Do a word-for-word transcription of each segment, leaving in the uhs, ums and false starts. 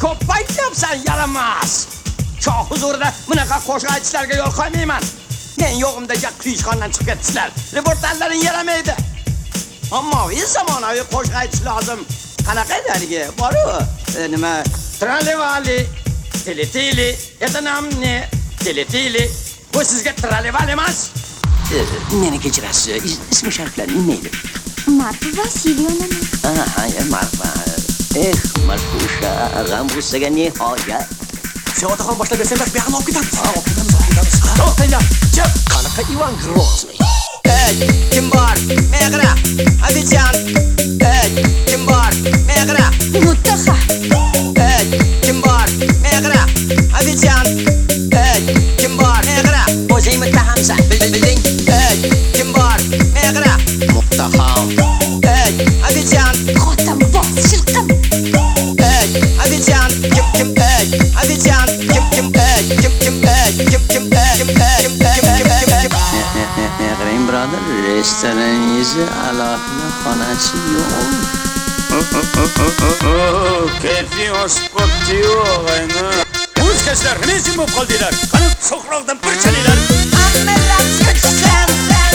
ko'p aytyapsan, yaramaz. Shoh huzurida bunaqa qo'shiq aytishlarga yo'l qo'ymayman. Men yo'g'imda quyishxonadan chiqib ketdilar. Reportajlaring yaramaydi. Ommaviy zamonaviy qo'shiq aytish lozim. Qanaqa edi? Bor-ku, nima? Tralevali, teletili, это нам не teletili. Bu sizga tralevali emas. Meni kechirasiz. Ismi shariflaring nima? Marfa Vasilyevna. Ha, Marfa. Eh, Marfusha, g'am g'ussaga nihoyat. Seotaxon boshlab bersangiz, bu yoqni olib ketamiz. Ha, olib ketamiz, olib ketamiz. To'xtanglar. Jim, qanaqa Ivan Grozniy? Ey, kim bor? Menga qara. Ofitsiant. Ey, kim bor? Menga qara. Muttaha. Ey, kim bor? Menga qara. Ofitsiant. Ey, kim bor? Menga qara. O'zing muttahamsan. Bilding? Ey, kim bor? Menga qara. Muttaham. Ey, ofitsiant. Xotam bos, shilqim. Ey, ofitsiant. Kim kim ey, ofitsiant. Kim kim ey, kim kim ey, kim kim ey, kim ey, kim ey, kim kim kim. Meğrim brother, restoranınızı alohida xonasi yo'q. Keyfi hoş qopti-yu, og'ayni. O'zgachilar nima uchun bo'lib qoldinglar? Qani so'qroqdan bir chalinglar. Hammalar chiqishsin.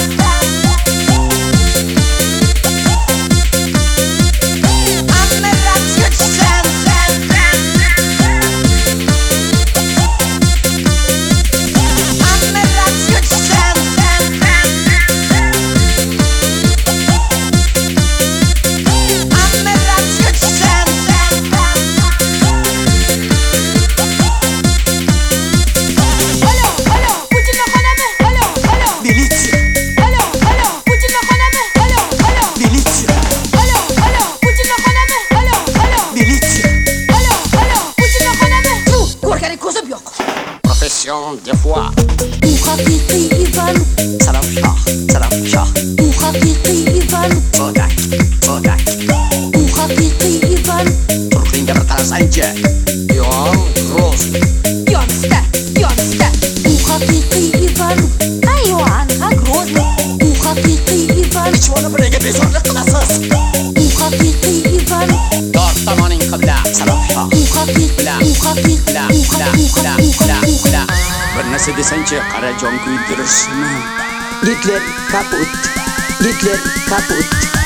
Des fois. Bu haqiqiy Ivan. Salom shoh, salom shoh. Bu haqiqiy Ivan. Bodak, bodak. Bu haqiqiy Ivan. Turqingga bir qarasangchi. Ivan Grozniy. Yonista, yonista. Bu haqiqiy Ivan. Ivan Grozniy. Bu haqiqiy Ivan. Ichvoni biriga bezorlik qilasiz. Bu haqiqiy Ivan. Dor tomoning qibla. Salom shoh. Bu haqiqiy, bu haqiqiy, bu haqiqiy. Bir narsa desangchi, qarajon kuydirishmi? Gitler kaput. Gitler kaput.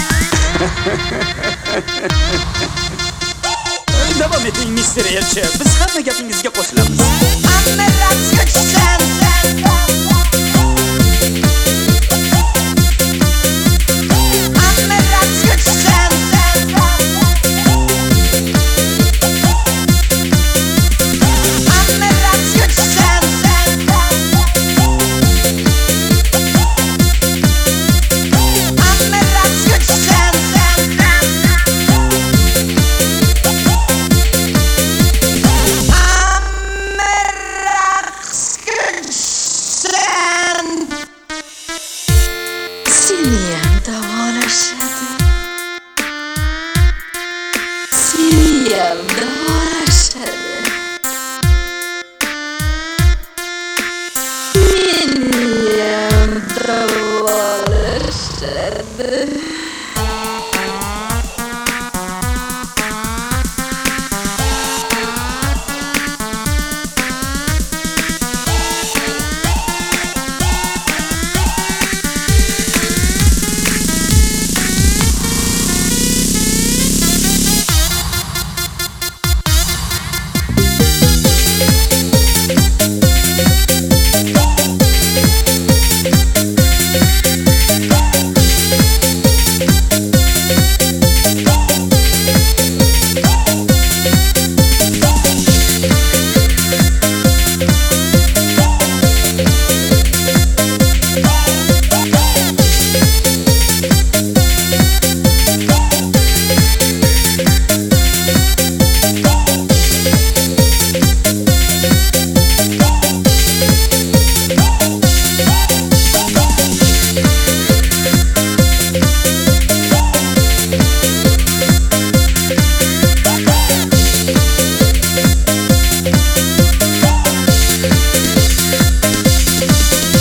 Davom eting, mister Elchi. Biz hamma gapingizga qo'shilamiz. Hammalar chiqishsin. Seniyam davolashadi. Seniyam davolashadi. Meniyam davolashadi.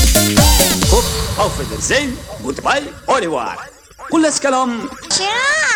Auf Wiedersehen, goodbye, au revoir. Xullas kalom.